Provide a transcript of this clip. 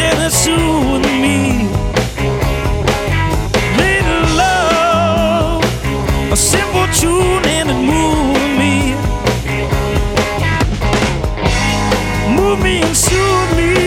and it soothed me. Little love, a simple tune and it moved me. Moved me and soothed me.